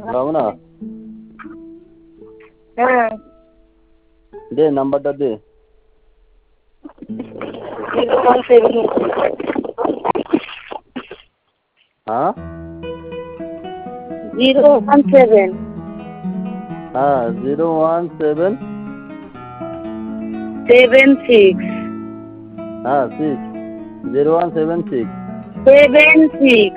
রমনা হ্যাঁ দে নাম্বারটা দে 017 হ্যাঁ 017 হ্যাঁ 017 76 হ্যাঁ 6 0176 76